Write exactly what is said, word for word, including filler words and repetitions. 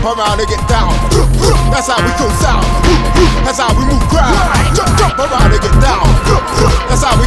around and get down. That's how we go sound. That's how we move crowd. Jump, jump around and get down. That's how we